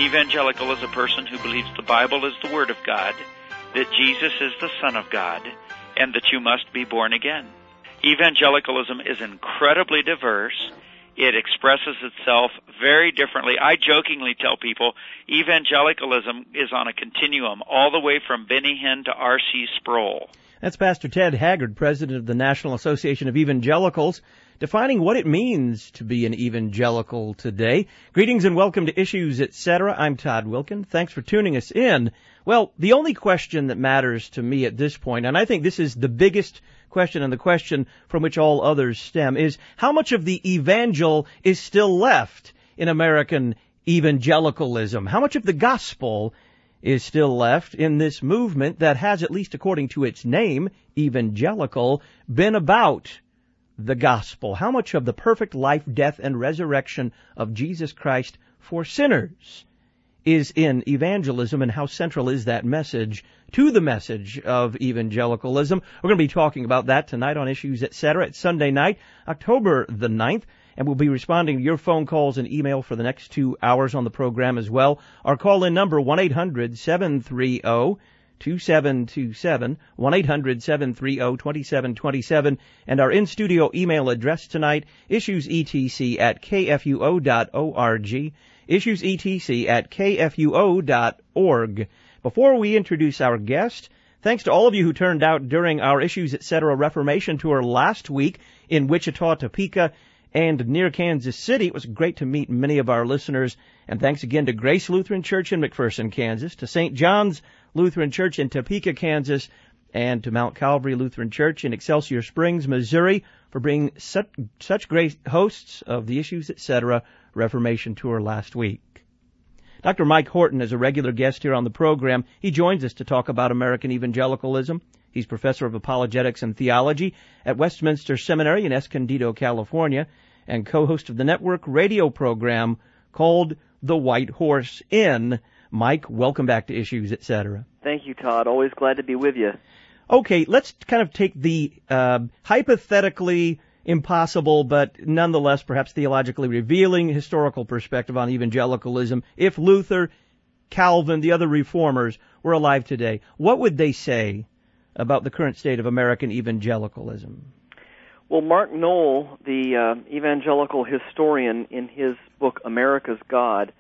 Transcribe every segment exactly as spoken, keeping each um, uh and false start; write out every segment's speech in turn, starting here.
evangelical is a person who believes the Bible is the Word of God, that Jesus is the Son of God, and that you must be born again. Evangelicalism is incredibly diverse. It expresses itself very differently. I jokingly tell people evangelicalism is on a continuum all the way from Benny Hinn to R C Sproul. That's Pastor Ted Haggard, president of the National Association of Evangelicals, defining what it means to be an evangelical today. Greetings and welcome to Issues, et cetera. I'm Todd Wilkin. Thanks for tuning us in. Well, the only question that matters to me at this point, and I think this is the biggest question and the question from which all others stem, is how much of the evangel is still left in American evangelicalism? How much of the gospel is still left in this movement that has, at least according to its name, evangelical, been about the gospel? How much of the perfect life, death, and resurrection of Jesus Christ for sinners is in evangelism, and how central is that message to the message of evangelicalism? We're going to be talking about that tonight on Issues, et cetera. It's Sunday night, October the ninth, and we'll be responding to your phone calls and email for the next two hours on the program as well. Our call-in number, one eight hundred seven three zero two seven two seven, one eight hundred seven three zero two seven two seven, and our in-studio email address tonight, issuesetc at kfuo dot org, issuesetc at kfuo dot org. Before we introduce our guest, thanks to all of you who turned out during our Issues, et cetera. Reformation Tour last week in Wichita, Topeka, and near Kansas City. It was great to meet many of our listeners. And thanks again to Grace Lutheran Church in McPherson, Kansas, to Saint John's Lutheran Church in Topeka, Kansas, and to Mount Calvary Lutheran Church in Excelsior Springs, Missouri, for being such, such great hosts of the Issues, et cetera. Reformation Tour last week. Doctor Mike Horton is a regular guest here on the program. He joins us to talk about American evangelicalism. He's professor of apologetics and theology at Westminster Seminary in Escondido, California, and co-host of the network radio program called The White Horse Inn. Mike, welcome back to Issues, et cetera. Thank you, Todd. Always glad to be with you. Okay, let's kind of take the uh, hypothetically impossible, but nonetheless perhaps theologically revealing historical perspective on evangelicalism. If Luther, Calvin, the other reformers were alive today, what would they say about the current state of American evangelicalism? Well, Mark Noll, the uh, evangelical historian, in his book America's God,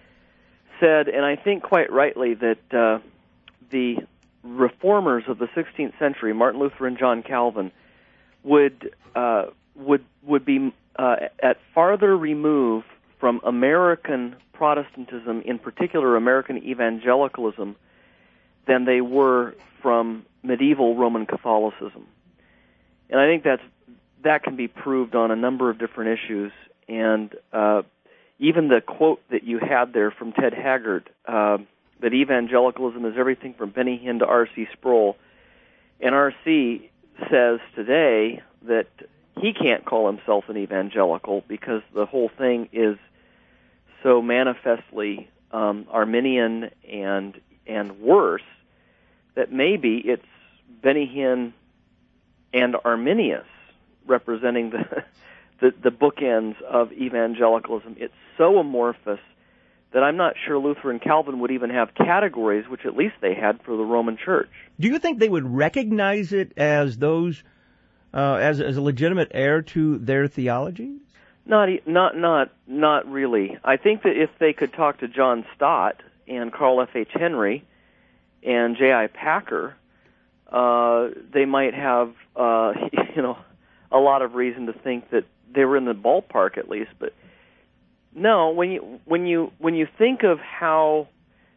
said, and I think quite rightly, that uh, the reformers of the sixteenth century, Martin Luther and John Calvin, would uh, would would be uh, at farther remove from American Protestantism, in particular American evangelicalism, than they were from medieval Roman Catholicism. And I think that's that can be proved on a number of different issues. And uh, even the quote that you had there from Ted Haggard, uh, that evangelicalism is everything from Benny Hinn to R C Sproul, and R C says today that he can't call himself an evangelical because the whole thing is so manifestly um, Arminian and and worse that maybe it's Benny Hinn and Arminius representing the, the the bookends of evangelicalism. It's so amorphous that I'm not sure Luther and Calvin would even have categories, which at least they had for the Roman Church. Do you think they would recognize it as those, uh, as as a legitimate heir to their theology? Not, not, not, not really. I think that if they could talk to John Stott and Carl F. H. Henry and J I. Packer, uh, they might have, uh, you know, a lot of reason to think that they were in the ballpark at least, but. No, when you when you when you think of how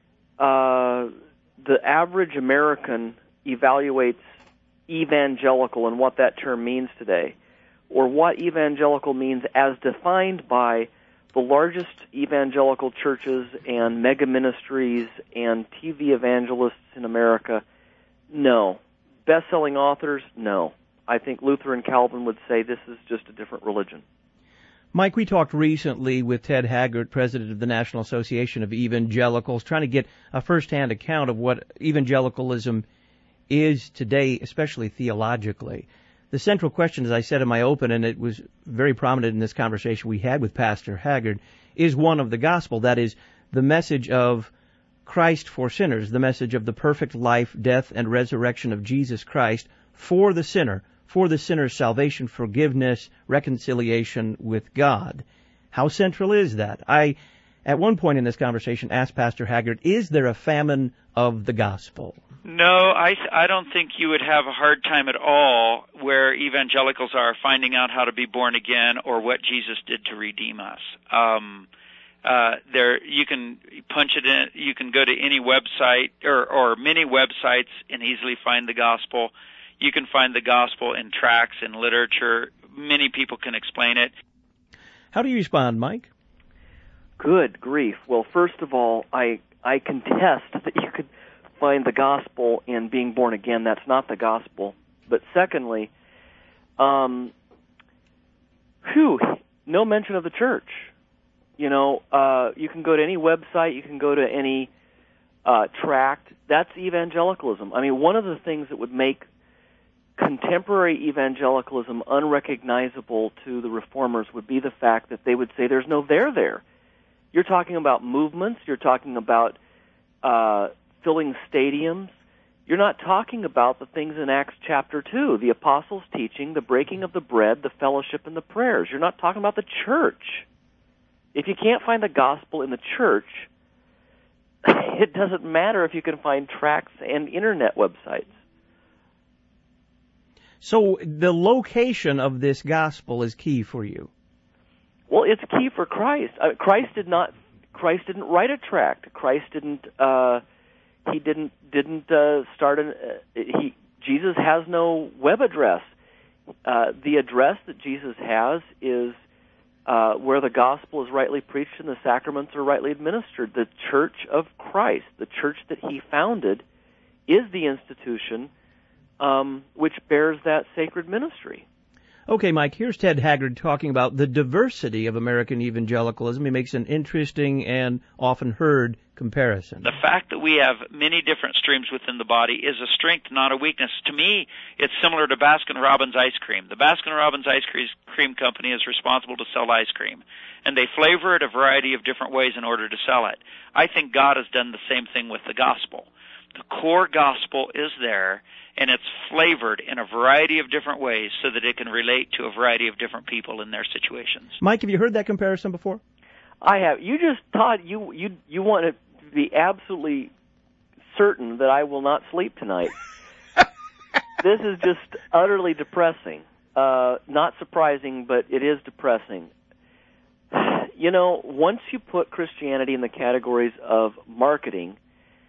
uh, the average American evaluates evangelical and what that term means today, or what evangelical means as defined by the largest evangelical churches and mega ministries and T V evangelists in America, no. Best-selling authors, no. I think Luther and Calvin would say this is just a different religion. Mike, we talked recently with Ted Haggard, president of the National Association of Evangelicals, trying to get a first-hand account of what evangelicalism is today, especially theologically. The central question, as I said in my open, and it was very prominent in this conversation we had with Pastor Haggard, is one of the gospel. That is, the message of Christ for sinners, the message of the perfect life, death, and resurrection of Jesus Christ for the sinner, for the sinner's salvation, forgiveness, reconciliation with God. How central is that? I, at one point in this conversation, asked Pastor Haggard, is there a famine of the gospel? No, I I don't think you would have a hard time at all where evangelicals are finding out how to be born again or what Jesus did to redeem us. Um, uh, there, you can punch it in. You can go to any website or, or many websites and easily find the gospel. You can find the gospel in tracts and literature. Many people can explain it. How do you respond, Mike? Good grief. Well, first of all, I I contest that you could find the gospel in being born again. That's not the gospel. But secondly, um, whew, no mention of the church. You know, uh, you can go to any website, you can go to any uh, tract. That's evangelicalism. I mean, one of the things that would make contemporary evangelicalism unrecognizable to the reformers would be the fact that they would say there's no there there. You're talking about movements, you're talking about uh, filling stadiums. You're not talking about the things in Acts chapter two, the apostles' teaching, the breaking of the bread, the fellowship, and the prayers. You're not talking about the church. If you can't find the gospel in the church, it doesn't matter if you can find tracts and internet websites. So the location of this gospel is key for you. Well, it's key for Christ. Uh, Christ did not. Christ didn't write a tract. Christ didn't. Uh, he didn't didn't uh, start an. Uh, he Jesus has no web address. Uh, the address that Jesus has is uh, where the gospel is rightly preached and the sacraments are rightly administered. The Church of Christ, the church that he founded, is the institution um, which bears that sacred ministry. Okay, Mike, here's Ted Haggard talking about the diversity of American evangelicalism. He makes an interesting and often heard comparison. The fact that we have many different streams within the body is a strength, not a weakness. To me, it's similar to Baskin-Robbins ice cream. The Baskin-Robbins ice cream company is responsible to sell ice cream, and they flavor it a variety of different ways in order to sell it. I think God has done the same thing with the gospel. The core gospel is there, and it's flavored in a variety of different ways so that it can relate to a variety of different people in their situations. Mike, have you heard that comparison before? I have. You just, Todd, you you you want to be absolutely certain that I will not sleep tonight. This is just utterly depressing. Uh, not surprising, but it is depressing. You know, once you put Christianity in the categories of marketing,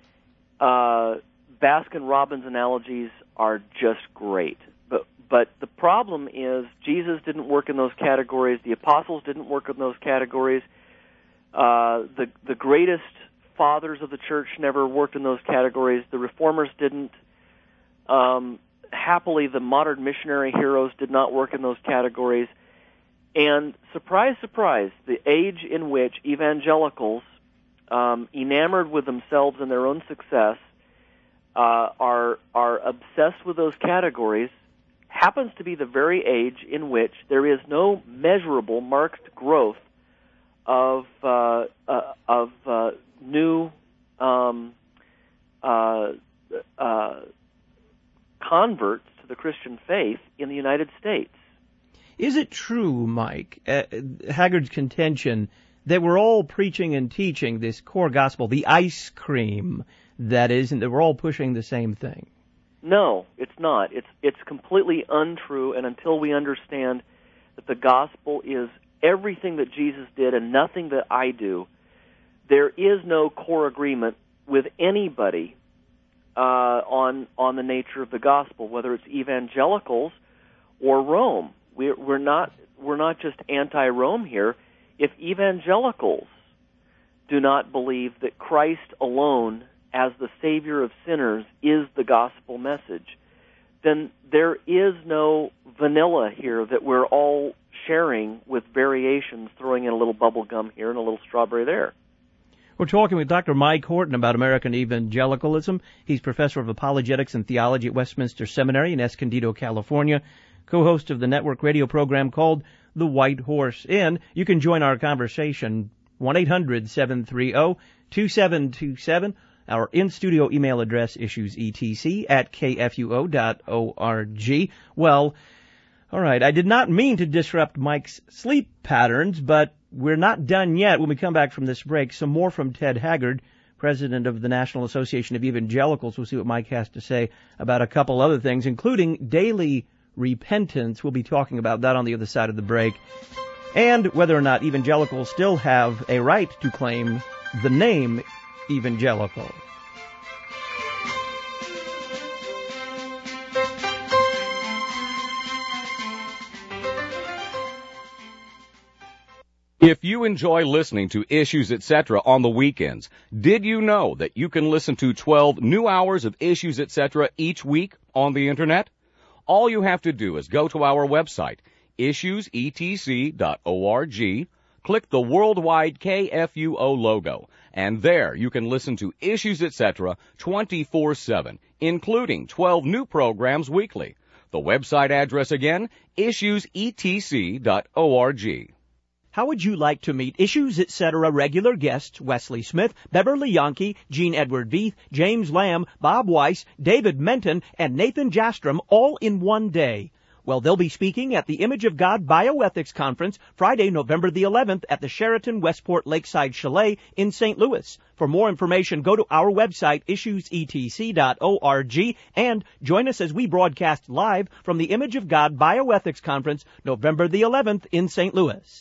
uh, Baskin-Robbins analogies are just great. But but the problem is Jesus didn't work in those categories. The apostles didn't work in those categories. Uh, the the greatest fathers of the church never worked in those categories. The reformers didn't. Um, happily, the modern missionary heroes did not work in those categories. And surprise, surprise, the age in which evangelicals, um, enamored with themselves and their own success, uh, are are obsessed with those categories, happens to be the very age in which there is no measurable, marked growth of uh, uh, of uh, new um, uh, uh, converts to the Christian faith in the United States. Is it true, Mike, uh, Haggard's contention that we're all preaching and teaching this core gospel, the ice cream, that is, and that we're all pushing the same thing? No, it's not. It's it's completely untrue, and until we understand that the gospel is everything that Jesus did and nothing that I do, there is no core agreement with anybody uh, on on the nature of the gospel, whether it's evangelicals or Rome. We're, we're not we're not just anti-Rome here. If evangelicals do not believe that Christ alone, as the Savior of sinners, is the gospel message, then there is no vanilla here that we're all sharing with variations, throwing in a little bubble gum here and a little strawberry there. We're talking with Doctor Mike Horton about American evangelicalism. He's professor of apologetics and theology at Westminster Seminary in Escondido, California, co-host of the network radio program called The White Horse Inn. You can join our conversation one eight hundred seven three zero two seven two seven. Our in-studio email address, issuesetc at k f u o dot org. Well, all right, I did not mean to disrupt Mike's sleep patterns, but we're not done yet. When we come back from this break, some more from Ted Haggard, president of the National Association of Evangelicals. We'll see what Mike has to say about a couple other things, including daily repentance. We'll be talking about that on the other side of the break. And whether or not evangelicals still have a right to claim the name evangelical. If you enjoy listening to Issues et cetera on the weekends, did you know that you can listen to twelve new hours of Issues et cetera each week on the Internet? All you have to do is go to our website, issues e t c dot org, click the worldwide K F U O logo, and there you can listen to Issues et cetera twenty-four seven, including twelve new programs weekly. The website address again, issues e t c dot org. How would you like to meet Issues et cetera regular guests Wesley Smith, Beverly Yankee, Gene Edward Veith, James Lamb, Bob Weiss, David Menton, and Nathan Jastrom all in one day? Well, they'll be speaking at the Image of God Bioethics Conference Friday, November the eleventh at the Sheraton Westport Lakeside Chalet in Saint Louis. For more information, go to our website, issues e t c dot org, and join us as we broadcast live from the Image of God Bioethics Conference November the eleventh in Saint Louis.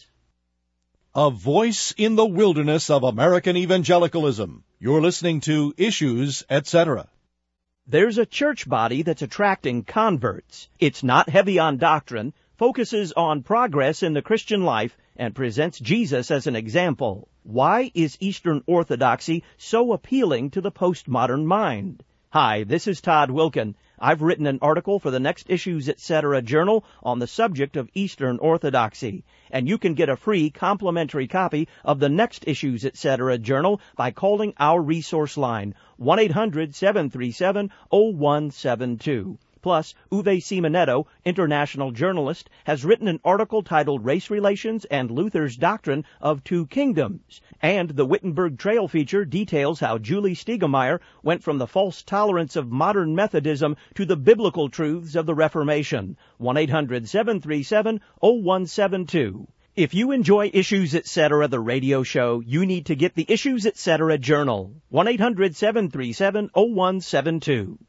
A voice in the wilderness of American evangelicalism. You're listening to Issues et cetera. There's a church body that's attracting converts. It's not heavy on doctrine, focuses on progress in the Christian life, and presents Jesus as an example. Why is Eastern Orthodoxy so appealing to the postmodern mind? Hi, this is Todd Wilken. I've written an article for the next Issues et cetera journal on the subject of Eastern Orthodoxy. And you can get a free complimentary copy of the next Issues et cetera journal by calling our resource line, one eight hundred seven three seven zero one seven two. Plus, Uwe Simonetto, international journalist, has written an article titled Race Relations and Luther's Doctrine of Two Kingdoms. And the Wittenberg Trail feature details how Julie Stiegemeyer went from the false tolerance of modern Methodism to the biblical truths of the Reformation. one eight hundred seven three seven zero one seven two. If you enjoy Issues et cetera, the radio show, you need to get the Issues et cetera journal. one eight hundred seven three seven zero one seven two.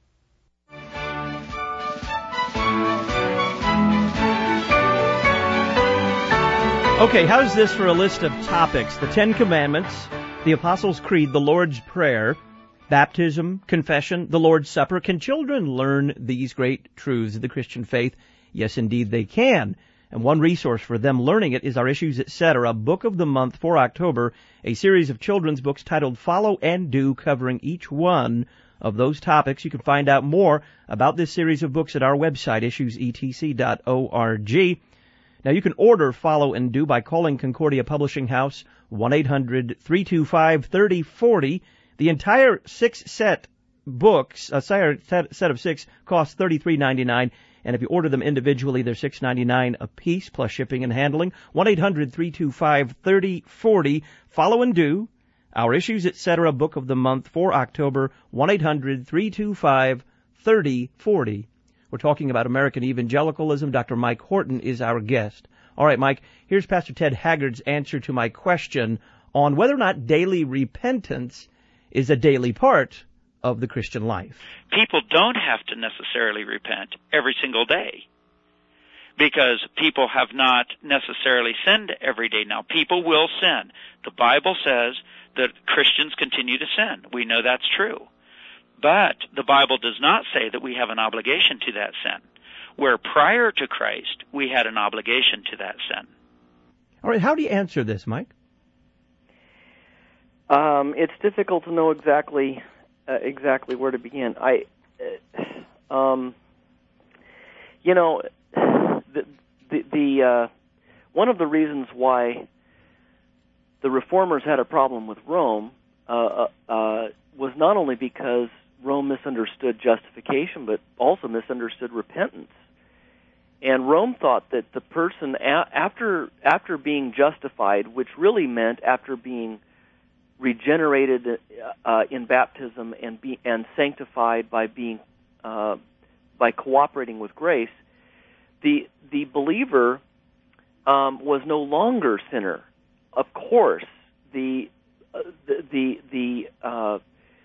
Okay, how's this for a list of topics? The Ten Commandments, the Apostles' Creed, the Lord's Prayer, baptism, confession, the Lord's Supper. Can children learn these great truths of the Christian faith? Yes, indeed they can. And one resource for them learning it is our Issues et cetera Book of the Month for October, a series of children's books titled Follow and Do, covering each one of those topics. You can find out more about this series of books at our website, issues e t c dot org. Now, you can order Follow and Do by calling Concordia Publishing House, one eight hundred three two five three zero four zero. The entire six-set books, a set of six, costs thirty-three ninety-nine, and if you order them individually, they're six ninety-nine a piece, plus shipping and handling. one eight hundred three two five three zero four zero. Follow and Do, our Issues et cetera Book of the Month for October, one eight hundred three two five three zero four zero. We're talking about American evangelicalism. Doctor Mike Horton is our guest. All right, Mike, here's Pastor Ted Haggard's answer to my question on whether or not daily repentance is a daily part of the Christian life. People don't have to necessarily repent every single day because people have not necessarily sinned every day. Now, people will sin. The Bible says that Christians continue to sin. We know that's true. But the Bible does not say that we have an obligation to that sin, where prior to Christ, we had an obligation to that sin. All right, how do you answer this, Mike? Um, it's difficult to know exactly uh, exactly where to begin. I, uh, um, you know, the the, the uh, one of the reasons why the Reformers had a problem with Rome uh, uh, was not only because Rome misunderstood justification, but also misunderstood repentance. And Rome thought that the person, a- after after being justified, which really meant after being regenerated uh, in baptism and be and sanctified by being uh, by cooperating with grace, the the believer um, was no longer sinner. Of course, the uh, the the the, uh,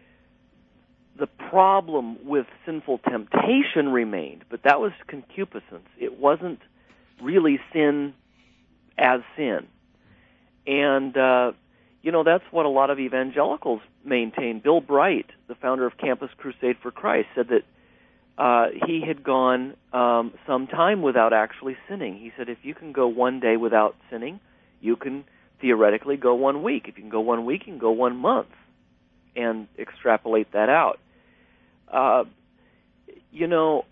the problem with sinful temptation remained, but that was concupiscence. It wasn't really sin as sin, and uh, you know that's what a lot of evangelicals maintain. Bill Bright, the founder of Campus Crusade for Christ, said that uh, he had gone um, some time without actually sinning. He said, if you can go one day without sinning, you can theoretically go one week. If you can go one week, you can go one month, and extrapolate that out. Uh, you know,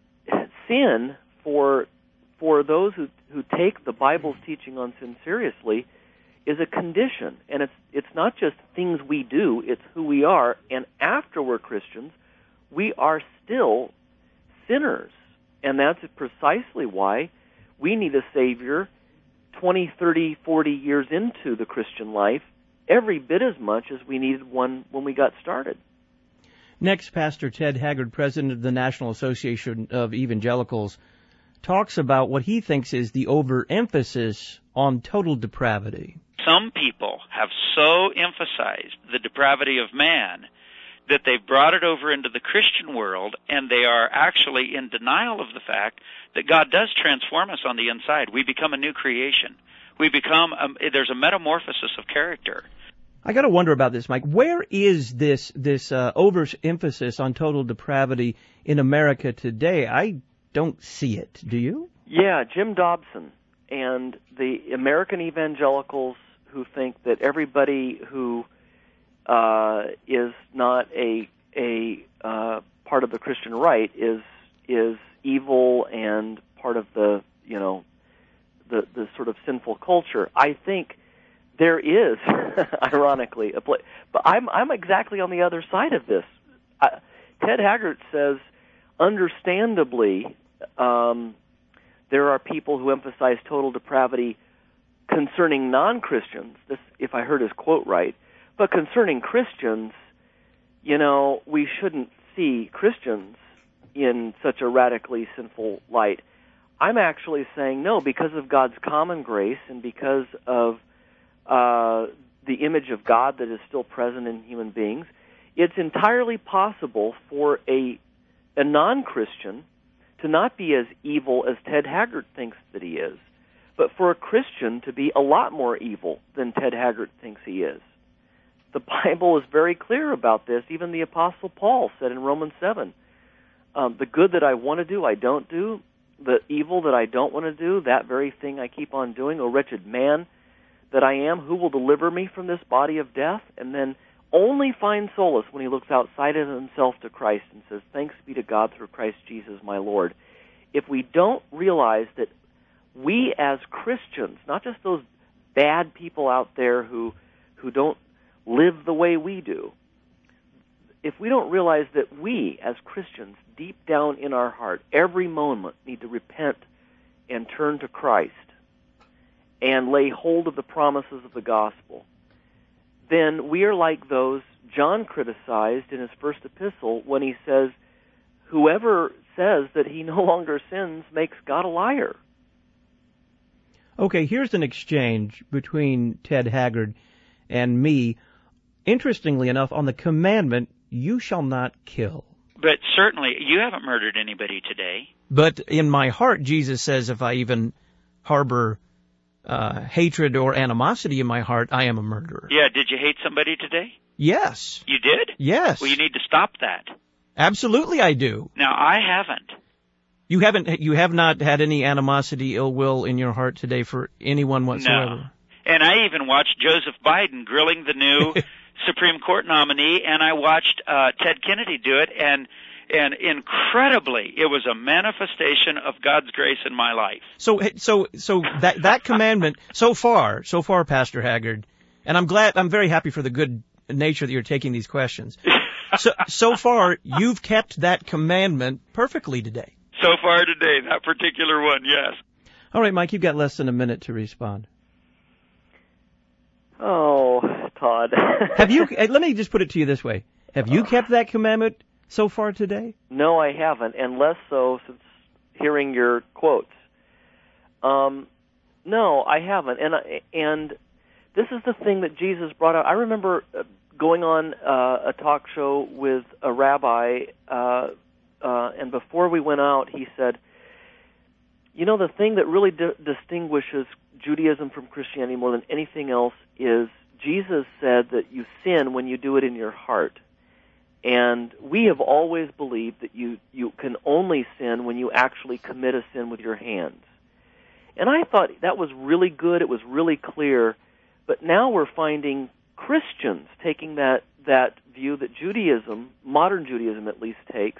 sin for for those who who take the Bible's teaching on sin seriously is a condition, and it's it's not just things we do; it's who we are. And after we're Christians, we are still sinners, and that's precisely why we need a Savior twenty, thirty, forty years into the Christian life, every bit as much as we needed one when we got started. Next, Pastor Ted Haggard, president of the National Association of Evangelicals, talks about what he thinks is the overemphasis on total depravity. Some people have so emphasized the depravity of man that they've brought it over into the Christian world, and they are actually in denial of the fact that God does transform us on the inside. We become a new creation. We become, um, there's a metamorphosis of character. I got to wonder about this, Mike. Where is this this uh, overemphasis on total depravity in America today? I don't see it. Do you? Yeah, Jim Dobson and the American evangelicals who think that everybody who uh, is not a a uh, part of the Christian right is is evil and part of the you know the the sort of sinful culture. I think there is, ironically, a place, but I'm I'm exactly on the other side of this. I, Ted Haggard says, understandably, um, there are people who emphasize total depravity concerning non-Christians. This, if I heard his quote right, but concerning Christians, you know, we shouldn't see Christians in such a radically sinful light. I'm actually saying no, because of God's common grace and because of Uh, the image of God that is still present in human beings, it's entirely possible for a a non-Christian to not be as evil as Ted Haggard thinks that he is, but for a Christian to be a lot more evil than Ted Haggard thinks he is. The Bible is very clear about this. Even the Apostle Paul said in Romans seven, um, the good that I want to do, I don't do. The evil that I don't want to do, that very thing I keep on doing. O wretched man that I am, who will deliver me from this body of death? And then only find solace when he looks outside of himself to Christ and says, thanks be to God through Christ Jesus my Lord. If we don't realize that we as Christians, not just those bad people out there who who don't live the way we do, if we don't realize that we as Christians, deep down in our heart, every moment need to repent and turn to Christ and lay hold of the promises of the gospel, then we are like those John criticized in his first epistle when he says, whoever says that he no longer sins makes God a liar. Okay, here's an exchange between Ted Haggard and me, interestingly enough, on the commandment, you shall not kill. But certainly, you haven't murdered anybody today. But in my heart, Jesus says if I even harbor Uh, hatred or animosity in my heart, I am a murderer. Yeah, did you hate somebody today? Yes. You did? Yes. Well, you need to stop that. Absolutely I do. Now, I haven't. You haven't, you have not had any animosity, ill will in your heart today for anyone whatsoever? No. And I even watched Joseph Biden grilling the new Supreme Court nominee, and I watched uh, Ted Kennedy do it, and And incredibly, it was a manifestation of God's grace in my life. So, so, so that that commandment, so far, so far, Pastor Haggard, and I'm glad, I'm very happy for the good nature that you're taking these questions. So, so far, you've kept that commandment perfectly today. so far today, that particular one, yes. All right, Mike, you've got less than a minute to respond. Oh, Todd. Have you? Let me just put it to you this way: have you kept that commandment so far today? No, I haven't, and less so since hearing your quotes. Um, no, I haven't, and and this is the thing that Jesus brought out. I remember going on uh, a talk show with a rabbi, uh, uh, and before we went out, he said, "You know, the thing that really di- distinguishes Judaism from Christianity more than anything else is Jesus said that you sin when you do it in your heart." And we have always believed that you, you can only sin when you actually commit a sin with your hands. And I thought that was really good. It was really clear. But now we're finding Christians taking that, that view that Judaism, modern Judaism at least, takes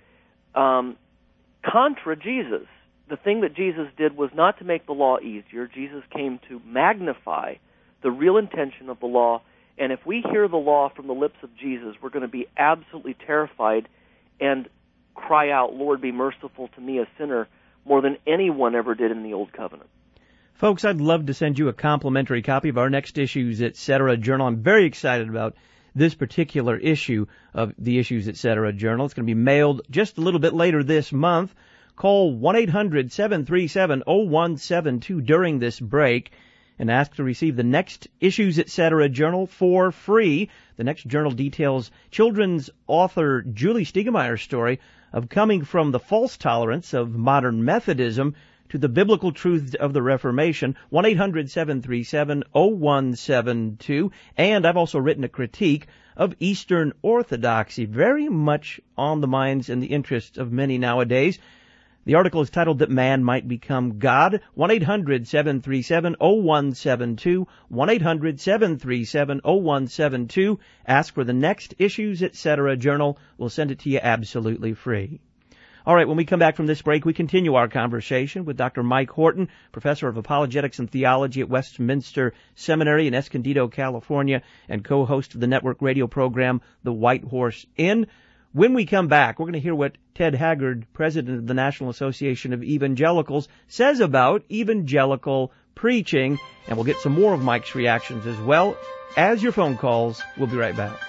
um, contra Jesus. The thing that Jesus did was not to make the law easier. Jesus came to magnify the real intention of the law. And if we hear the law from the lips of Jesus, we're going to be absolutely terrified and cry out, "Lord, be merciful to me, a sinner," more than anyone ever did in the Old Covenant. Folks, I'd love to send you a complimentary copy of our next Issues, et cetera journal. I'm very excited about this particular issue of the Issues, et cetera journal. It's going to be mailed just a little bit later this month. Call one eight hundred seven three seven oh one seven two during this break and ask to receive the next Issues, et cetera journal for free. The next journal details children's author Julie Stiegemeyer's story of coming from the false tolerance of modern Methodism to the biblical truths of the Reformation. one eight hundred seven three seven oh one seven two. And I've also written a critique of Eastern Orthodoxy, very much on the minds and the interests of many nowadays. The article is titled "That Man Might Become God." one eight hundred seven three seven oh one seven two. one eight hundred seven three seven oh one seven two. Ask for the next Issues, et cetera journal. We'll send it to you absolutely free. All right, when we come back from this break, we continue our conversation with Doctor Mike Horton, professor of apologetics and theology at Westminster Seminary in Escondido, California, and co-host of the network radio program The White Horse Inn. When we come back, we're going to hear what Ted Haggard, president of the National Association of Evangelicals, says about evangelical preaching, and we'll get some more of Mike's reactions as well as your phone calls. We'll be right back.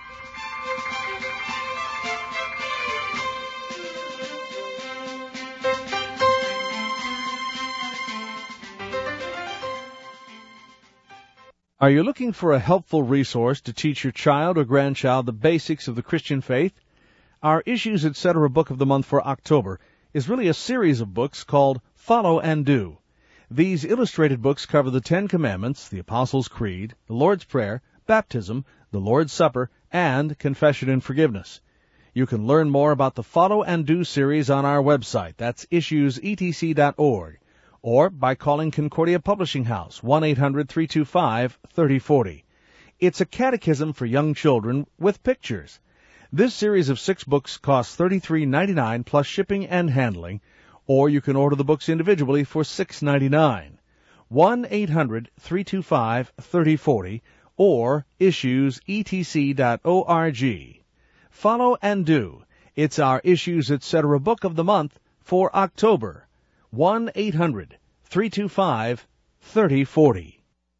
Are you looking for a helpful resource to teach your child or grandchild the basics of the Christian faith? Our Issues, et cetera book of the month for October is really a series of books called Follow and Do. These illustrated books cover the Ten Commandments, the Apostles' Creed, the Lord's Prayer, baptism, the Lord's Supper, and confession and forgiveness. You can learn more about the Follow and Do series on our website. That's issues e t c dot org. Or by calling Concordia Publishing House, one eight hundred three two five three oh four oh. It's a catechism for young children with pictures. This series of six books costs thirty-three ninety-nine plus shipping and handling, or you can order the books individually for six ninety-nine. one eight hundred three two five three oh four oh or issues e t c dot org. Follow and Do. It's our Issues, et cetera book of the month for October. one eight hundred three two five three oh four oh.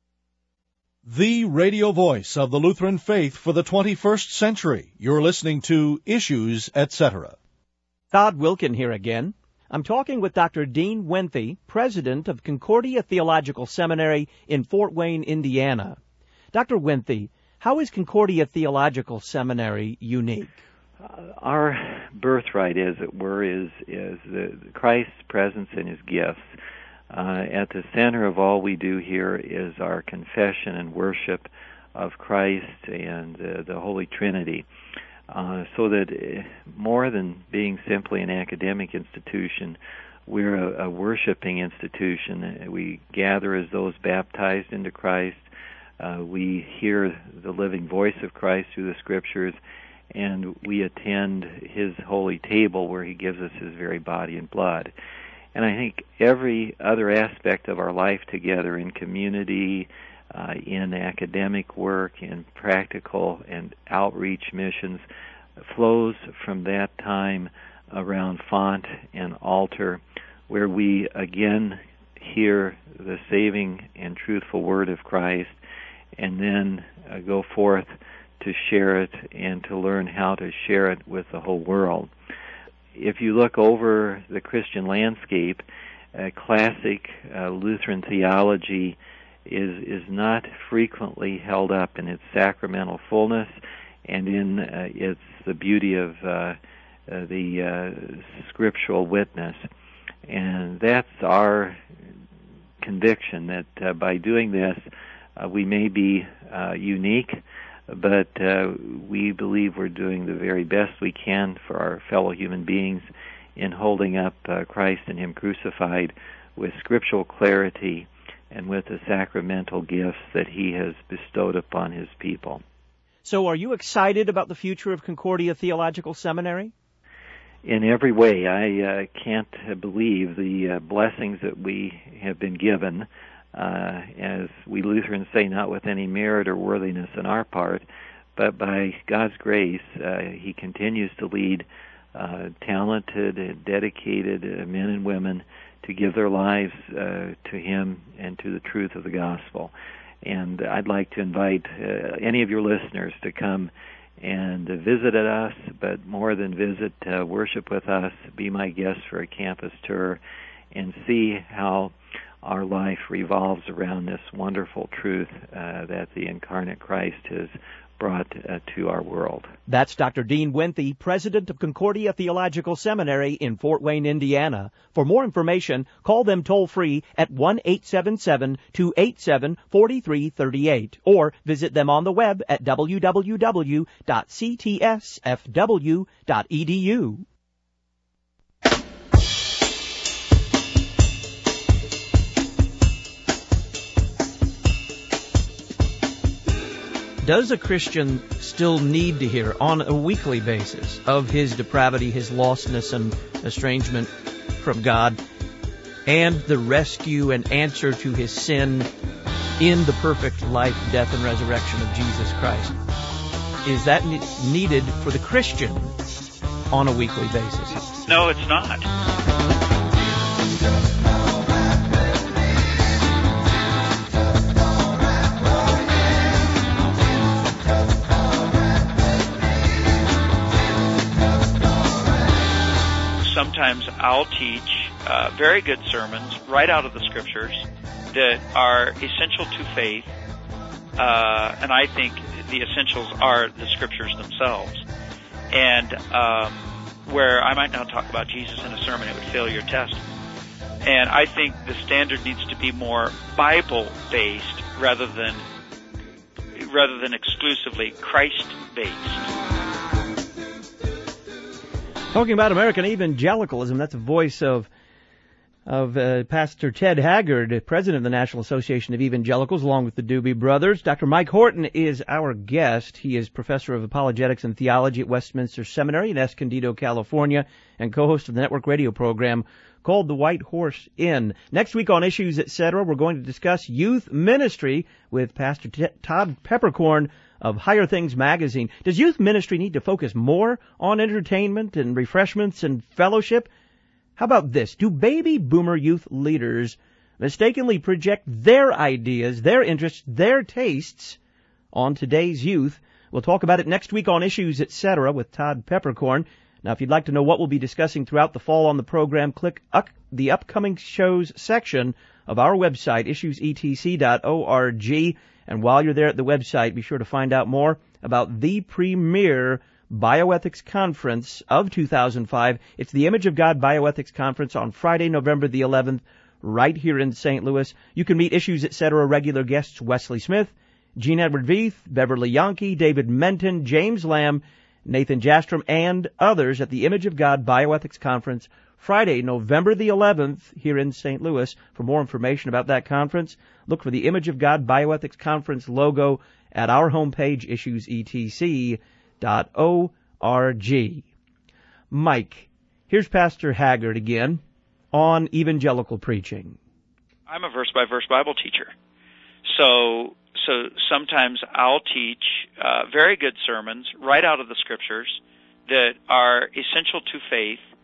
The radio voice of the Lutheran faith for the twenty-first century. You're listening to Issues, et cetera. Todd Wilkin here again. I'm talking with Doctor Dean Winthy, president of Concordia Theological Seminary in Fort Wayne, Indiana. Doctor Winthy, how is Concordia Theological Seminary unique? Uh, our birthright, as it were, is is the, Christ's presence and His gifts. Uh, at the center of all we do here is our confession and worship of Christ and uh, the Holy Trinity. Uh, so that uh, more than being simply an academic institution, we're a, a worshiping institution. We gather as those baptized into Christ. Uh, we hear the living voice of Christ through the Scriptures, and we attend His holy table where He gives us His very body and blood. And I think every other aspect of our life together, in community, uh, in academic work, in practical and outreach missions, flows from that time around font and altar, where we again hear the saving and truthful word of Christ, and then uh, go forth to share it and to learn how to share it with the whole world. If you look over the Christian landscape, uh, classic uh, Lutheran theology is is not frequently held up in its sacramental fullness and in uh, its the beauty of uh, uh, the uh, scriptural witness. And that's our conviction, that uh, by doing this, uh, we may be uh, unique, but uh, we believe we're doing the very best we can for our fellow human beings in holding up uh, Christ and Him crucified with scriptural clarity and with the sacramental gifts that He has bestowed upon His people. So are you excited about the future of Concordia Theological Seminary? In every way. I uh, can't uh, believe the uh, blessings that we have been given, uh, as we Lutherans say, not with any merit or worthiness on our part, but by God's grace, uh, He continues to lead uh, talented, dedicated uh, men and women to give their lives uh, to Him and to the truth of the gospel. And I'd like to invite uh, any of your listeners to come and uh, visit us, but more than visit, uh, worship with us, be my guest for a campus tour, and see how our life revolves around this wonderful truth uh, that the incarnate Christ has brought uh, to our world. That's Doctor Dean Winthy, president of Concordia Theological Seminary in Fort Wayne, Indiana. For more information, call them toll-free at one eight seven seven, two eight seven, four three three eight or visit them on the web at w w w dot c t s f w dot e d u. Does a Christian still need to hear on a weekly basis of his depravity, his lostness and estrangement from God, and the rescue and answer to his sin in the perfect life, death, and resurrection of Jesus Christ? Is that ne- needed for the Christian on a weekly basis? No, it's not. Sometimes I'll teach uh, very good sermons right out of the Scriptures that are essential to faith, uh, and I think the essentials are the Scriptures themselves. And um, where I might not talk about Jesus in a sermon, it would fail your test. And I think the standard needs to be more Bible-based rather than rather than exclusively Christ-based. Talking about American evangelicalism, that's a voice of of uh, Pastor Ted Haggard, president of the National Association of Evangelicals, along with the Doobie Brothers. Doctor Mike Horton is our guest. He is professor of apologetics and theology at Westminster Seminary in Escondido, California, and co-host of the network radio program called The White Horse Inn. Next week on Issues, et cetera, we're going to discuss youth ministry with Pastor T- Todd Peppercorn of Higher Things Magazine. Does youth ministry need to focus more on entertainment and refreshments and fellowship? How about this? Do baby boomer youth leaders mistakenly project their ideas, their interests, their tastes on today's youth? We'll talk about it next week on Issues, et cetera with Todd Peppercorn. Now, if you'd like to know what we'll be discussing throughout the fall on the program, click up the upcoming shows section of our website, issues e t c dot org. And while you're there at the website, be sure to find out more about the premier Bioethics Conference of two thousand five. It's the Image of God Bioethics Conference on Friday, November the eleventh, right here in Saint Louis. You can meet Issues, et cetera regular guests Wesley Smith, Gene Edward Veith, Beverly Yankee, David Menton, James Lamb, Nathan Jastrom, and others at the Image of God Bioethics Conference Friday, November the eleventh, here in Saint Louis. For more information about that conference, look for the Image of God Bioethics Conference logo at our homepage, issues e t c dot org. Mike, here's Pastor Haggard again on evangelical preaching. I'm a verse-by-verse Bible teacher. So so sometimes I'll teach uh, very good sermons right out of the Scriptures that are essential to faith,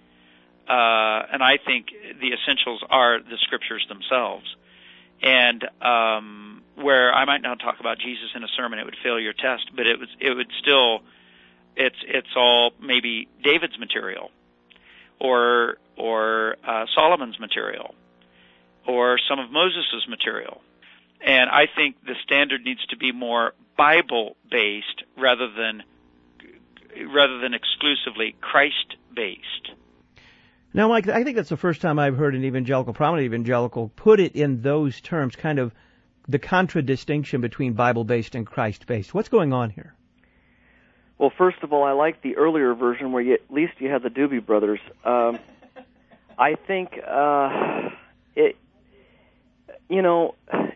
uh, and I think the essentials are the scriptures themselves. And um, where I might not talk about Jesus in a sermon, it would fail your test, but it was it would still it's it's all maybe David's material, or or uh, Solomon's material, or some of Moses' material. And I think the standard needs to be more Bible-based rather than rather than exclusively Christ-based. Now, Mike, I think that's the first time I've heard an evangelical, prominent evangelical, put it in those terms, kind of the contradistinction between Bible-based and Christ-based. What's going on here? Well, first of all, I like the earlier version where you, at least you had the Doobie Brothers. Um, I think uh, it, you know,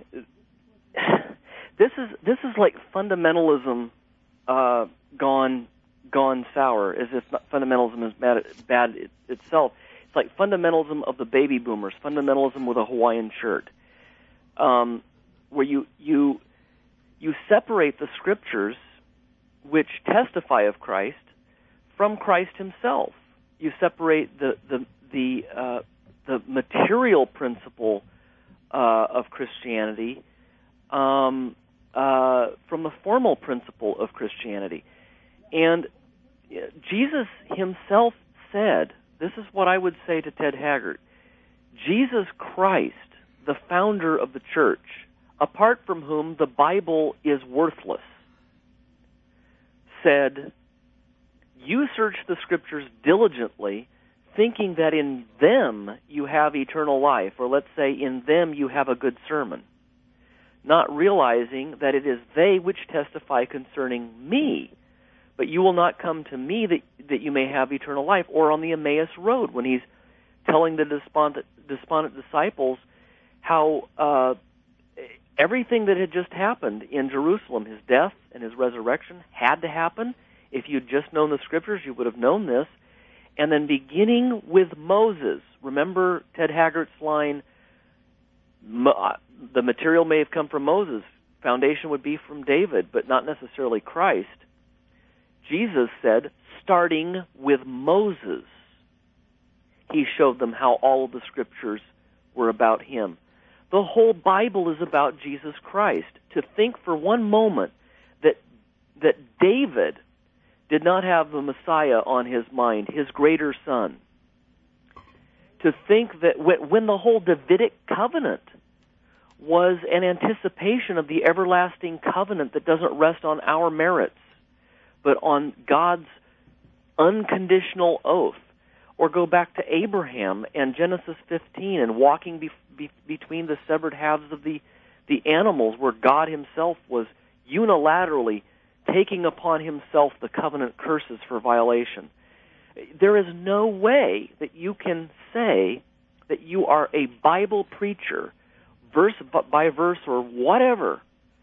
this is this is like fundamentalism uh, gone gone sour, as if fundamentalism is bad, bad it, itself. It's like fundamentalism of the baby boomers, fundamentalism with a Hawaiian shirt, um, where you you you separate the scriptures, which testify of Christ, from Christ Himself. You separate the the the uh, the material principle uh, of Christianity um, uh, from the formal principle of Christianity, and Jesus Himself said, this is what I would say to Ted Haggard, Jesus Christ, the founder of the church, apart from whom the Bible is worthless, said, you search the scriptures diligently, thinking that in them you have eternal life, or let's say in them you have a good sermon, not realizing that it is they which testify concerning me. But you will not come to me that that you may have eternal life. Or on the Emmaus Road, when He's telling the despondent, despondent disciples how uh, everything that had just happened in Jerusalem, His death and His resurrection, had to happen. If you'd just known the Scriptures, you would have known this. And then beginning with Moses, remember Ted Haggart's line, the material may have come from Moses, foundation would be from David, but not necessarily Christ. Jesus said, starting with Moses, He showed them how all of the Scriptures were about Him. The whole Bible is about Jesus Christ. To think for one moment that that David did not have the Messiah on his mind, his greater son. To think that when the whole Davidic covenant was an anticipation of the everlasting covenant that doesn't rest on our merits, but on God's unconditional oath. Or go back to Abraham and Genesis fifteen and walking be, be, between the severed halves of the, the animals, where God Himself was unilaterally taking upon Himself the covenant curses for violation. There is no way that you can say that you are a Bible preacher, verse by verse or whatever,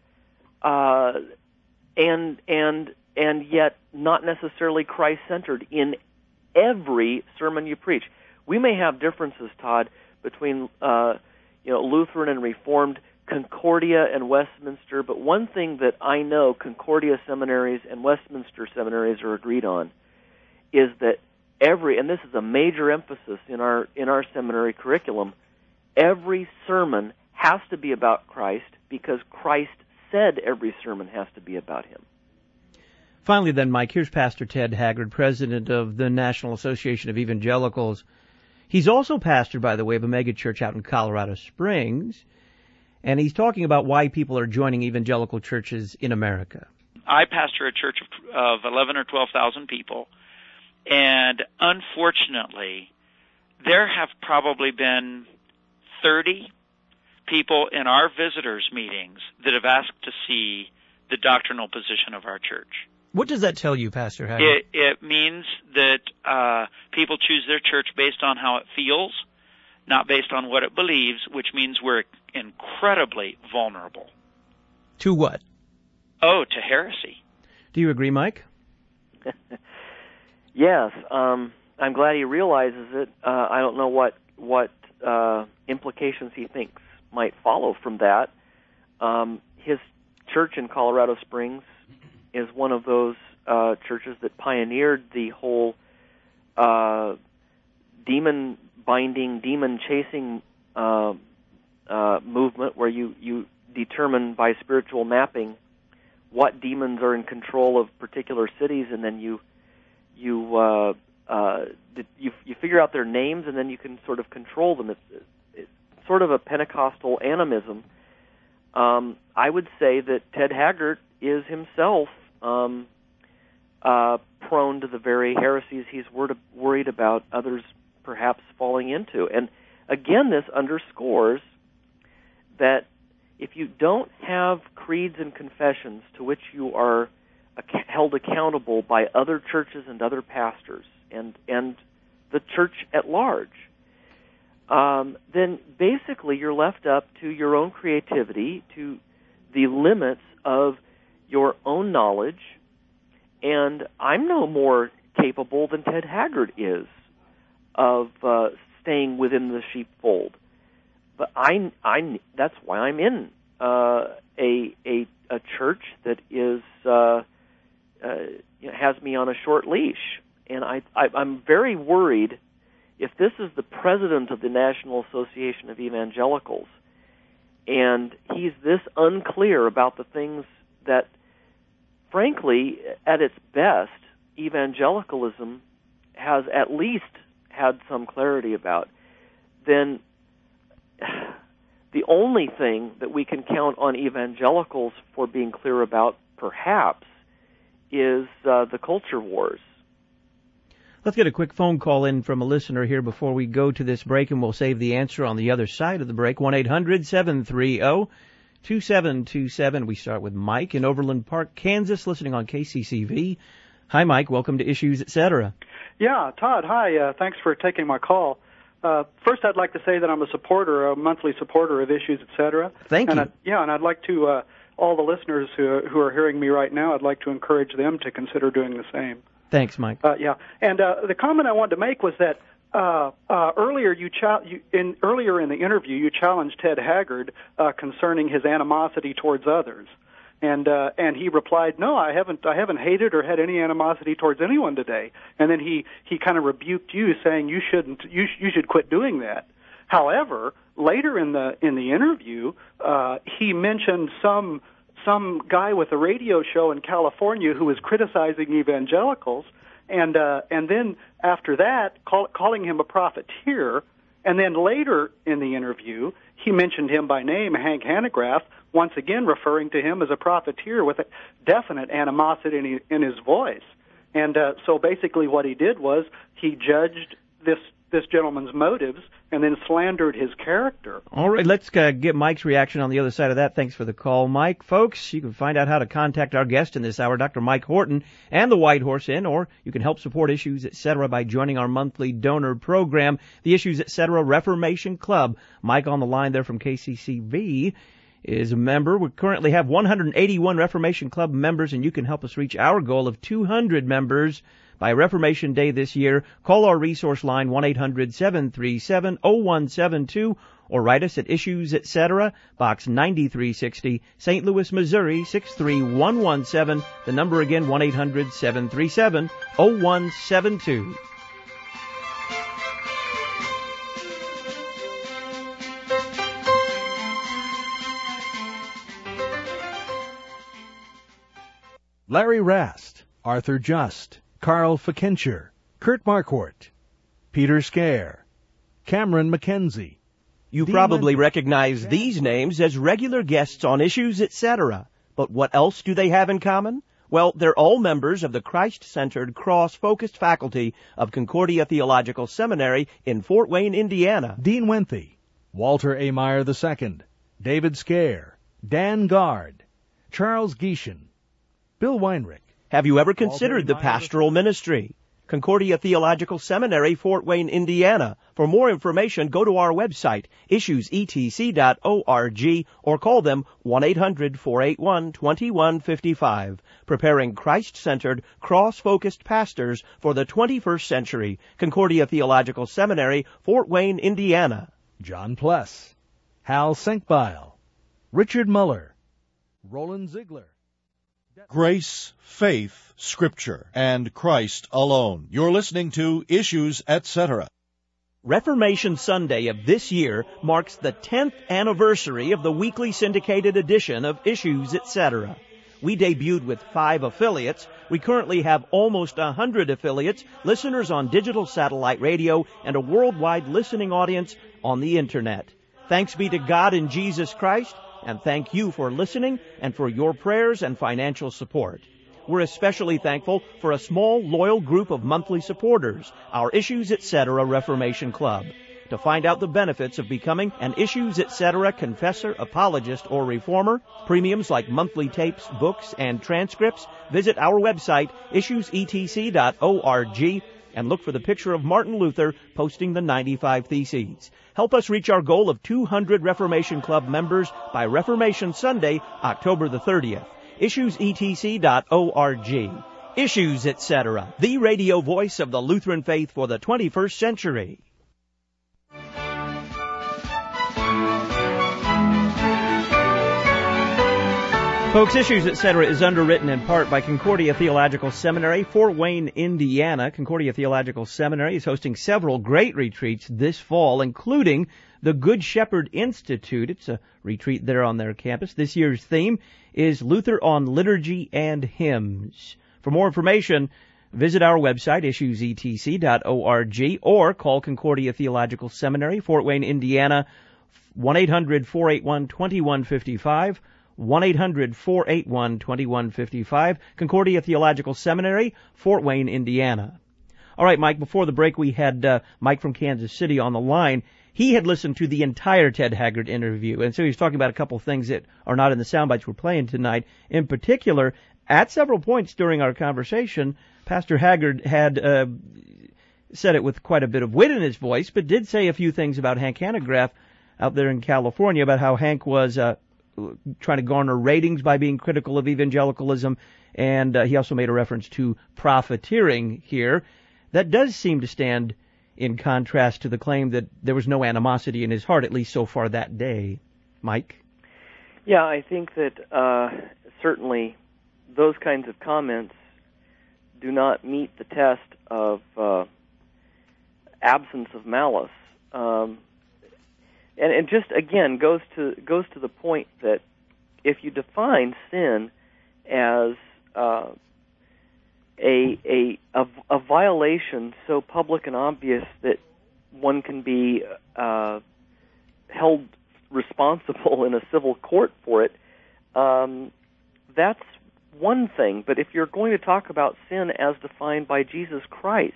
uh, and and and yet not necessarily Christ-centered in every sermon you preach. We may have differences, Todd, between uh, you know Lutheran and Reformed, Concordia and Westminster, but one thing that I know Concordia seminaries and Westminster seminaries are agreed on is that every, and this is a major emphasis in our in our seminary curriculum, every sermon has to be about Christ, because Christ said every sermon has to be about Him. Finally then, Mike, here's Pastor Ted Haggard, president of the National Association of Evangelicals. He's also pastor, by the way, of a megachurch out in Colorado Springs, and he's talking about why people are joining evangelical churches in America. I pastor a church of, of eleven or twelve thousand people, and unfortunately, there have probably been thirty people in our visitors' meetings that have asked to see the doctrinal position of our church. What does that tell you, Pastor Haggard? It, it means that uh, people choose their church based on how it feels, not based on what it believes, which means we're incredibly vulnerable. To what? Oh, to heresy. Do you agree, Mike? Yes. Um, I'm glad he realizes it. Uh, I don't know what, what uh, implications he thinks might follow from that. Um, his church in Colorado Springs is one of those uh, churches that pioneered the whole uh, demon binding, demon chasing uh, uh, movement where you, you determine by spiritual mapping what demons are in control of particular cities, and then you you uh, uh, you, you figure out their names, and then you can sort of control them. It's, it's sort of a Pentecostal animism. Um, I would say that Ted Haggard is himself um, uh, prone to the very heresies he's wor- worried about others perhaps falling into. And again, this underscores that if you don't have creeds and confessions to which you are ac- held accountable by other churches and other pastors and, and the church at large, um, then basically you're left up to your own creativity, to the limits of your own knowledge, and I'm no more capable than Ted Haggard is of uh, staying within the sheepfold. But I, I, that's why I'm in uh, a, a a church that is uh, uh, you know, has me on a short leash, and I, I I'm very worried if this is the president of the National Association of Evangelicals, and he's this unclear about the things that, frankly, at its best, evangelicalism has at least had some clarity about, then the only thing that we can count on evangelicals for being clear about, perhaps, is uh, the culture wars. Let's get a quick phone call in from a listener here before we go to this break, and we'll save the answer on the other side of the break. one eight hundred seven three zero two seven two seven. We start with Mike in Overland Park, Kansas, listening on K C C V. Hi, Mike. Welcome to Issues, et cetera. Yeah, Todd, hi. Uh, thanks for taking my call. Uh, first, I'd like to say that I'm a supporter, a monthly supporter of Issues, et cetera. Thank and you. I, yeah, and I'd like to, uh, all the listeners who, who are hearing me right now, I'd like to encourage them to consider doing the same. Thanks, Mike. Uh, yeah, and uh, the comment I wanted to make was that uh, uh, earlier you, cha- you in earlier in the interview you challenged Ted Haggard uh, concerning his animosity towards others, and uh, and he replied, "No, I haven't. I haven't hated or had any animosity towards anyone today." And then he, he kind of rebuked you, saying you shouldn't. You sh- you should quit doing that. However, later in the in the interview, uh, he mentioned some. some guy with a radio show in California who was criticizing evangelicals, and uh, and then after that, call, calling him a profiteer, and then later in the interview, he mentioned him by name, Hank Hanegraaff, once again referring to him as a profiteer with a definite animosity in, in his voice. And uh, so basically what he did was he judged this this gentleman's motives and then slandered his character. All right, let's uh, get Mike's reaction on the other side of that. Thanks for the call, Mike. Folks, you can find out how to contact our guest in this hour, Doctor Mike Horton, and the White Horse Inn, or you can help support Issues, et cetera, by joining our monthly donor program, the Issues, et cetera, Reformation Club. Mike on the line there from K C C V is a member. We currently have one hundred eighty-one Reformation Club members, and you can help us reach our goal of two hundred members by Reformation Day this year. Call our resource line, one eight hundred seven three seven oh one seven two, or write us at Issues, et cetera, Box ninety-three sixty, Saint Louis, Missouri, six three one one seven. The number again, one eight hundred seven three seven oh one seven two. Larry Rast, Arthur Just, Carl Fikencher, Kurt Marquardt, Peter Scare, Cameron McKenzie. You Dean probably Lin- recognize these names as regular guests on Issues, et cetera. But what else do they have in common? Well, they're all members of the Christ-centered, cross-focused faculty of Concordia Theological Seminary in Fort Wayne, Indiana. Dean Wenthy, Walter A. Meyer the Second, David Scare, Dan Gard, Charles Gieshin, Bill Weinrich. Have you ever considered the pastoral ministry? Concordia Theological Seminary, Fort Wayne, Indiana. For more information, go to our website, issues e t c dot org, or call them one eight hundred four eight one two one five five. Preparing Christ-centered, cross-focused pastors for the twenty-first century. Concordia Theological Seminary, Fort Wayne, Indiana. John Pless, Hal Senkbeil, Richard Muller, Roland Ziegler. Grace, faith, Scripture, and Christ alone. You're listening to Issues, et cetera. Reformation Sunday of this year marks the tenth anniversary of the weekly syndicated edition of Issues, et cetera. We debuted with five affiliates. We currently have almost a hundred affiliates, listeners on digital satellite radio, and a worldwide listening audience on the Internet. Thanks be to God in Jesus Christ, and thank you for listening and for your prayers and financial support. We're especially thankful for a small, loyal group of monthly supporters, our Issues, et cetera. Reformation Club. To find out the benefits of becoming an Issues, et cetera. confessor, apologist, or reformer, premiums like monthly tapes, books, and transcripts, visit our website, issues e t c dot org, and look for the picture of Martin Luther posting the ninety-five Theses. Help us reach our goal of two hundred Reformation Club members by Reformation Sunday, October the thirtieth. issues e t c dot org. Issues, et cetera. The radio voice of the Lutheran faith for the twenty-first century. Folks, Issues, et cetera. is underwritten in part by Concordia Theological Seminary, Fort Wayne, Indiana. Concordia Theological Seminary is hosting several great retreats this fall, including the Good Shepherd Institute. It's a retreat there on their campus. This year's theme is Luther on Liturgy and Hymns. For more information, visit our website, issues e t c dot org, or call Concordia Theological Seminary, Fort Wayne, Indiana, one eight hundred four eight one two one five five, one eight hundred four eight one two one five five, Concordia Theological Seminary, Fort Wayne, Indiana. All right, Mike, before the break, we had uh, Mike from Kansas City on the line. He had listened to the entire Ted Haggard interview, and so he was talking about a couple of things that are not in the sound bites we're playing tonight. In particular, at several points during our conversation, Pastor Haggard had uh, said it with quite a bit of wit in his voice, but did say a few things about Hank Hanegraaff out there in California, about how Hank was uh, trying to garner ratings by being critical of evangelicalism, and uh, he also made a reference to profiteering here. That does seem to stand in contrast to the claim that there was no animosity in his heart, at least so far that day. Mike? Yeah, I think that uh, certainly those kinds of comments do not meet the test of uh, absence of malice. Um, and it just, again, goes to goes to the point that if you define sin as uh, A, a a a violation so public and obvious that one can be uh, held responsible in a civil court for it, um, that's one thing. But if you're going to talk about sin as defined by Jesus Christ,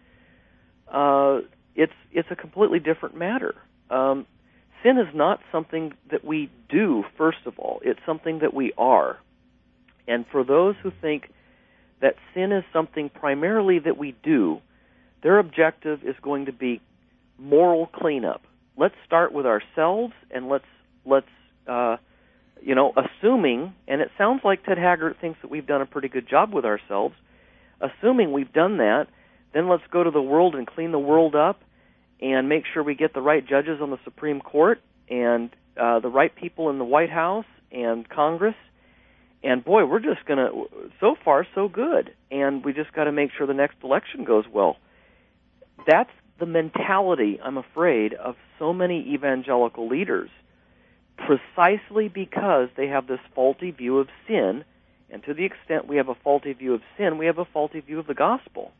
uh, it's it's a completely different matter. Um, sin is not something that we do, first of all. It's something that we are. And for those who think that sin is something primarily that we do, their objective is going to be moral cleanup. Let's start with ourselves, and let's let's uh, you know, assuming, and it sounds like Ted Haggard thinks that we've done a pretty good job with ourselves. Assuming we've done that, then let's go to the world and clean the world up, and make sure we get the right judges on the Supreme Court and uh, the right people in the White House and Congress. And boy, we're just going to, so far, so good. And we just got to make sure the next election goes well. That's the mentality, I'm afraid, of so many evangelical leaders, precisely because they have this faulty view of sin. And to the extent we have a faulty view of sin, we have a faulty view of the gospel.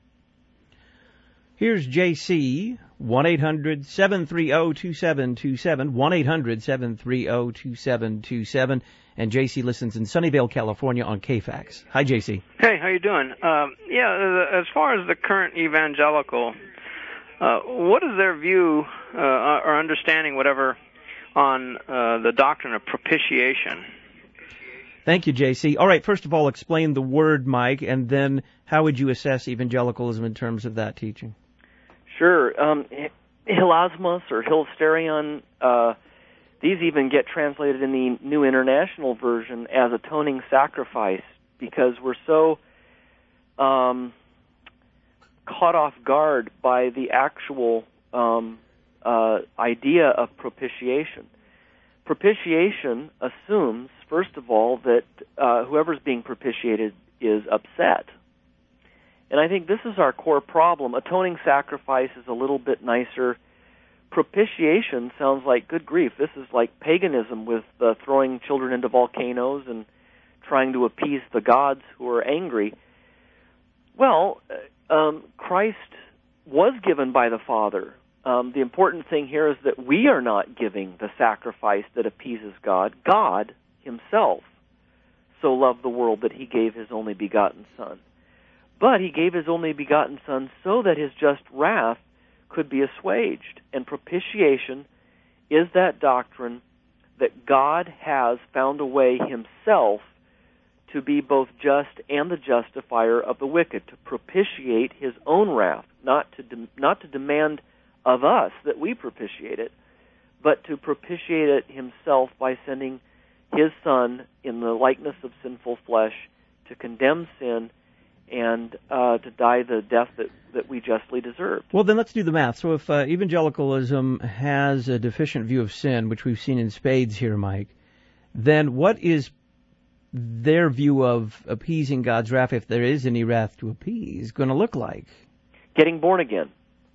Here's J C, one eight hundred seven three zero two seven two seven, one eight hundred seven three zero two seven two seven. And J C listens in Sunnyvale, California on K FAX. Hi, J C. Hey, how you doing? Um, yeah, as far as the current evangelical, uh, what is their view uh, or understanding, whatever, on uh, the doctrine of propitiation? Thank you, J C. All right, first of all, explain the word, Mike, and then how would you assess evangelicalism in terms of that teaching? Sure. Um, hilasmos or hilasterion, uh, these even get translated in the New International Version as atoning sacrifice, because we're so um, caught off guard by the actual um, uh, idea of propitiation. Propitiation assumes, first of all, that uh, whoever's being propitiated is upset. And I think this is our core problem. Atoning sacrifice is a little bit nicer. propitiation sounds like, good grief, this is like paganism with uh, throwing children into volcanoes and trying to appease the gods who are angry. Well, um, Christ was given by the Father. Um, the important thing here is that we are not giving the sacrifice that appeases God. God himself so loved the world that he gave his only begotten Son. But he gave his only begotten Son so that his just wrath could be assuaged. And propitiation is that doctrine that God has found a way himself to be both just and the justifier of the wicked, to propitiate his own wrath, not to de- not to demand of us that we propitiate it, but to propitiate it himself by sending his Son in the likeness of sinful flesh to condemn sin and uh, to die the death that, that we justly deserved. Well, then let's do the math. So if uh, evangelicalism has a deficient view of sin, which we've seen in spades here, Mike, then what is their view of appeasing God's wrath, if there is any wrath to appease, going to look like? Getting born again.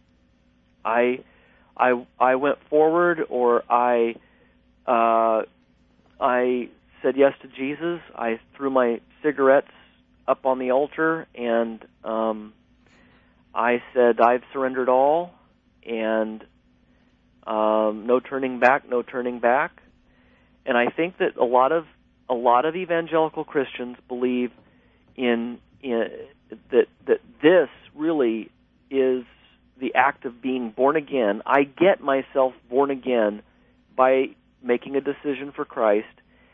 I, I, I went forward, or I, uh, I said yes to Jesus. I threw my cigarettes up on the altar, and um, I said, I've surrendered all, and um, no turning back, no turning back. And I think that a lot of a lot of evangelical Christians believe in, in that that this really is the act of being born again. I get myself born again by making a decision for Christ,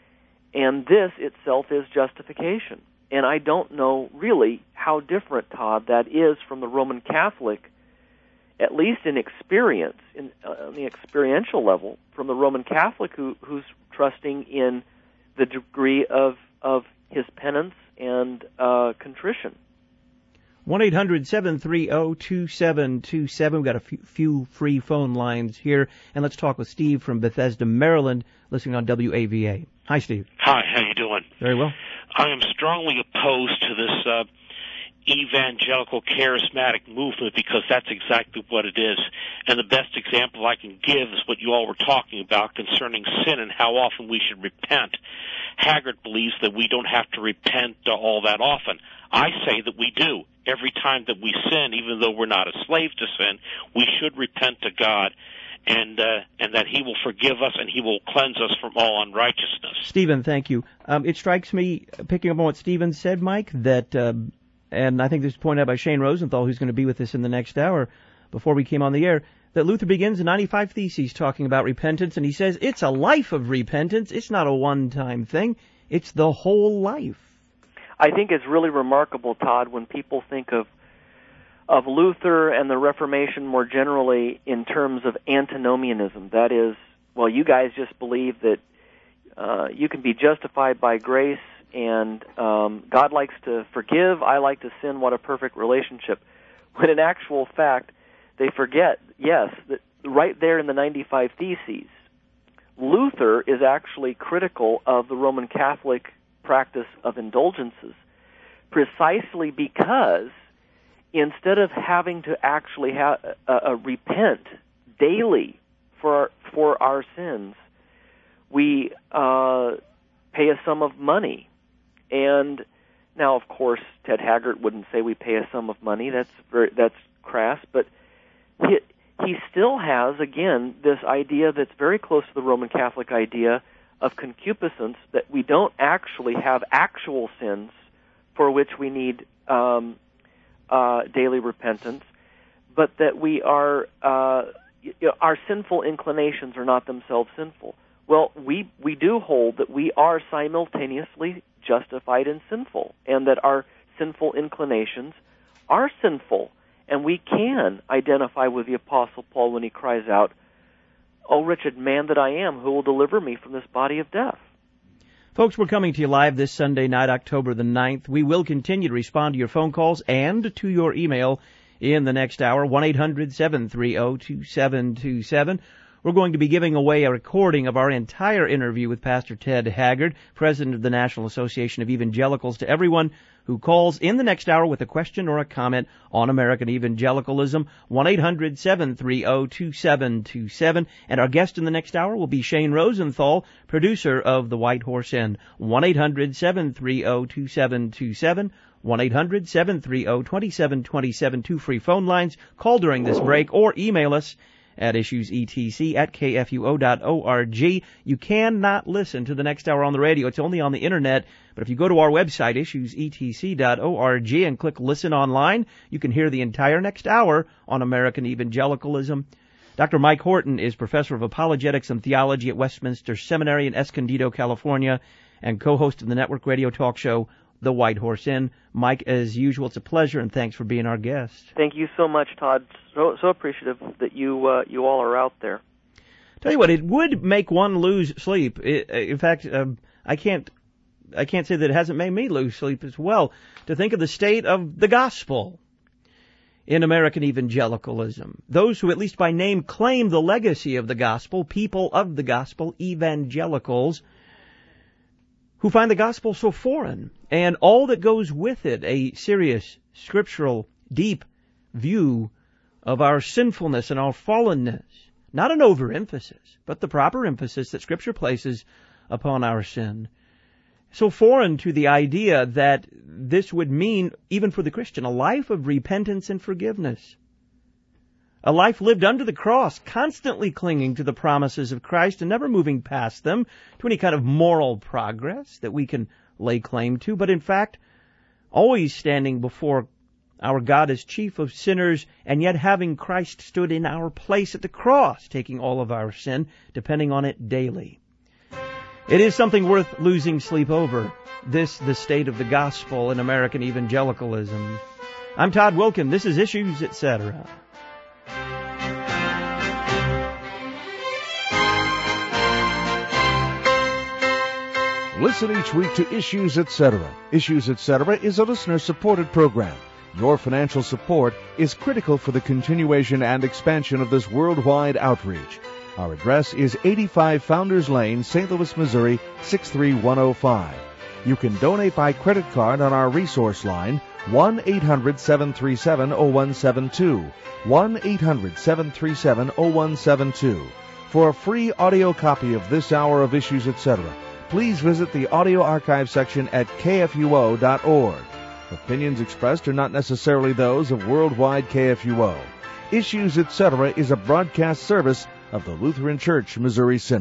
and this itself is justification. And I don't know really how different, Todd, that is from the Roman Catholic, at least in experience, in, uh, on the experiential level, from the Roman Catholic who, who's trusting in the degree of, of his penance and uh, contrition. one eight hundred seven three zero two seven two seven. We've got a few, few free phone lines here. And let's talk with Steve from Bethesda, Maryland, listening on W A V A. Hi, Steve. Hi, how you doing? Very well. I am strongly opposed to this uh, evangelical charismatic movement because that's exactly what it is. And the best example I can give is what you all were talking about concerning sin and how often we should repent. Haggard believes that we don't have to repent all that often. I say that we do. Every time that we sin, even though we're not a slave to sin, we should repent to God, and uh, and that he will forgive us and he will cleanse us from all unrighteousness. Stephen, thank you. Um, it strikes me, picking up on what Stephen said, Mike, that, uh, and I think this was pointed out by Shane Rosenthal, who's going to be with us in the next hour, before we came on the air, that Luther begins the ninety-five Theses talking about repentance, and he says it's a life of repentance. It's not a one-time thing. It's the whole life. I think it's really remarkable, Todd, when people think of of Luther and the Reformation more generally in terms of antinomianism. That is, well, you guys just believe that uh, you can be justified by grace, and um, God likes to forgive, I like to sin, what a perfect relationship. When in actual fact, they forget, yes, that right there in the ninety-five Theses, Luther is actually critical of the Roman Catholic practice of indulgences, precisely because instead of having to actually have uh, uh, repent daily for our, for our sins, we uh, pay a sum of money. And now, of course, Ted Haggard wouldn't say we pay a sum of money. That's very, that's crass. But he, he still has, again, this idea that's very close to the Roman Catholic idea of concupiscence, that we don't actually have actual sins for which we need um, uh, daily repentance, but that we are uh, you know, our sinful inclinations are not themselves sinful. Well, we we do hold that we are simultaneously justified and sinful, and that our sinful inclinations are sinful, and we can identify with the Apostle Paul when he cries out, "O wretched man that I am, who will deliver me from this body of death?" Folks, we're coming to you live this Sunday night, October the ninth. We will continue to respond to your phone calls and to your email in the next hour, one eight hundred seven three zero two seven two seven. we're going to be giving away a recording of our entire interview with Pastor Ted Haggard, president of the National Association of Evangelicals, to everyone who calls in the next hour with a question or a comment on American evangelicalism. one eight hundred seven three zero two seven two seven. And our guest in the next hour will be Shane Rosenthal, producer of The White Horse Inn. one eight hundred seven three zero two seven two seven. one eight hundred seven three zero two seven two seven. Two free phone lines. Call during this break or email us at issuesetc at k f u o dot org. You cannot listen to the next hour on the radio. It's only on the Internet. But if you go to our website, issues e t c dot org, and click Listen Online, you can hear the entire next hour on American evangelicalism. Doctor Mike Horton is professor of apologetics and theology at Westminster Seminary in Escondido, California, and co-host of the network radio talk show The White Horse Inn. Mike, as usual, it's a pleasure, and thanks for being our guest. Thank you so much, Todd. So so appreciative that you uh, you all are out there. Tell you what, it would make one lose sleep. It, in fact, um, I can't I can't say that it hasn't made me lose sleep as well, to think of the state of the gospel in American evangelicalism. Those who, at least by name, claim the legacy of the gospel, people of the gospel, evangelicals, who find the gospel so foreign, and all that goes with it, a serious, scriptural, deep view of our sinfulness and our fallenness. Not an overemphasis, but the proper emphasis that Scripture places upon our sin. So foreign to the idea that this would mean, even for the Christian, a life of repentance and forgiveness. A life lived under the cross, constantly clinging to the promises of Christ and never moving past them to any kind of moral progress that we can lay claim to, but in fact, always standing before our God as chief of sinners, and yet having Christ stood in our place at the cross, taking all of our sin, depending on it daily. It is something worth losing sleep over, this, the state of the gospel in American evangelicalism. I'm Todd Wilkin. This is Issues, et cetera. Listen each week to Issues, et cetera. Issues, et cetera is a listener-supported program. Your financial support is critical for the continuation and expansion of this worldwide outreach. Our address is eighty-five Founders Lane, Saint Louis, Missouri, six three one oh five. You can donate by credit card on our resource line, one eight hundred seven three seven oh one seven two, one eight hundred seven three seven oh one seven two. For a free audio copy of this hour of Issues, et cetera, please visit the audio archive section at k f u o dot org. Opinions expressed are not necessarily those of Worldwide K F U O. Issues, et cetera is a broadcast service of the Lutheran Church Missouri Synod.